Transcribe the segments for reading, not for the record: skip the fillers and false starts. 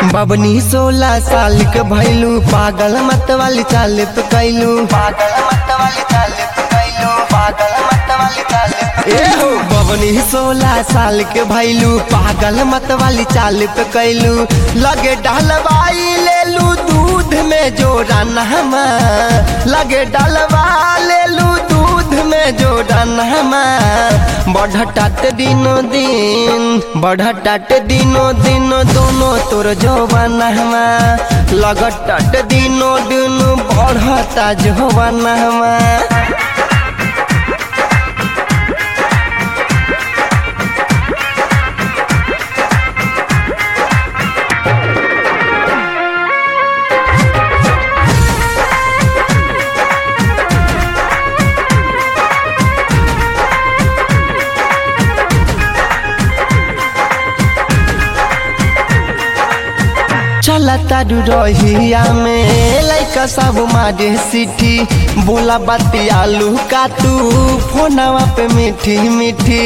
बबनी 16 साल के भैलू पागल मत वाली चाल पे कैलू बबनी 16 साल के भैलू पागल मत वाली चाल पे कैलू लगे डलवाई लेलू दूध में जोड़ा नहमा लगे डलवा लेलू दूध में जोड़ा नहमा बढ़टाट दिनों दिन दोनों तोर जवानहमा लगटाट दिनों दिन बढ़ता जवानहमा। चला तारू रहिया में लइका सब मारे सिटी बोला बाती आलू काटू फोनवा पे मीठी मीठी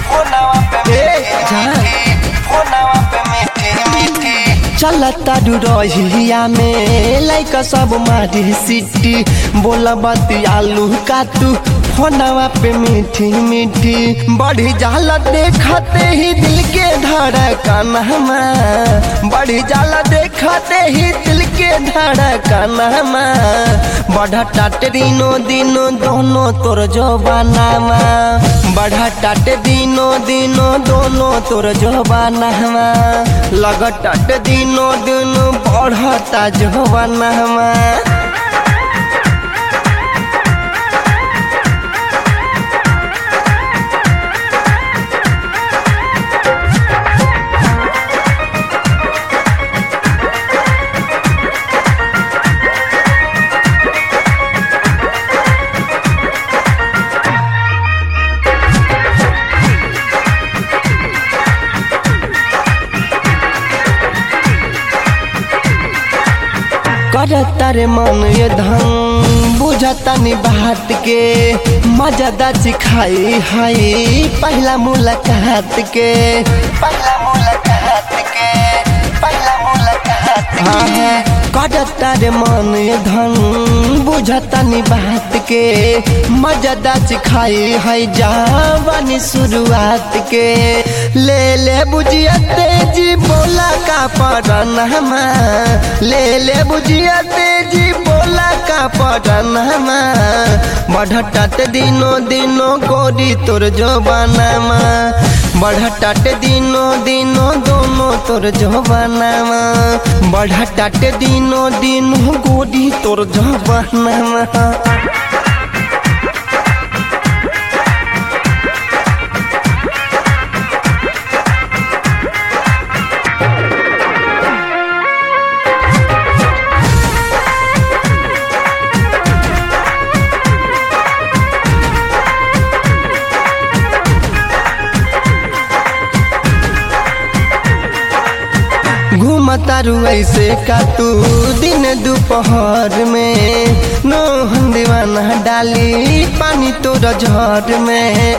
चला तारू रहिया में लइका सब मारे सिटी बोला बाती आलू काटू फोनवा पे मीठी मीठी बढ़ी जाला देखते ही दिल के धड़कन हमा बढ़ी जाला देखते ही दिल के धड़कन हमा बढ़टाट दिनों दोनों तोर जवानवा बढ़टाट दिनों दोनों तोर जवानवा लगटाट दिनों बढ़ता जवानवा। करता रे मन ये धन बुझता नि बात के मजा सिखाई हाई पहला मुलाकात के करता रे मन ये धन बुझता नि बात के मजा सिखाई है जवानी शुरुआत के ले बुझिया तेजी बोला का पड़न हमा ले बुझिया तेजी बोला का पड़न हमा बढ़टाट दिनों गोरी तोर जवानवा बढ़टाट दिनों दोनों तोर जवानवा बढ़टाट दिनों गोरी तोर जवानवा। घूमतारू ऐसे का तू दिन दोपहर में नोहन दीवाना डाली पानी तोरा झड़ में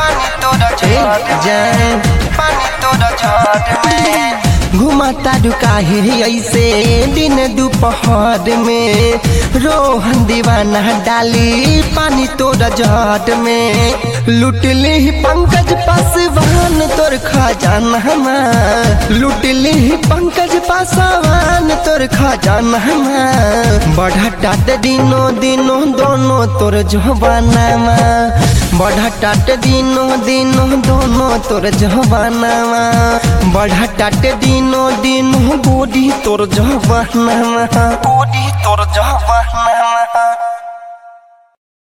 घूमतारू काहे ऐसे दिन दोपहर में रोहन दीवाना डाली पानी तोरा झड़ में लुटली पंकज पासवान तोर खजाना लुटली पंकज पासवान तोर खजाना बढ़टाट दिनों दोनों तोर जवानवा बढ़टाट दिनों दोनों तोर जवानवा बढ़टाट दिनों गोरी तोर जवानवा।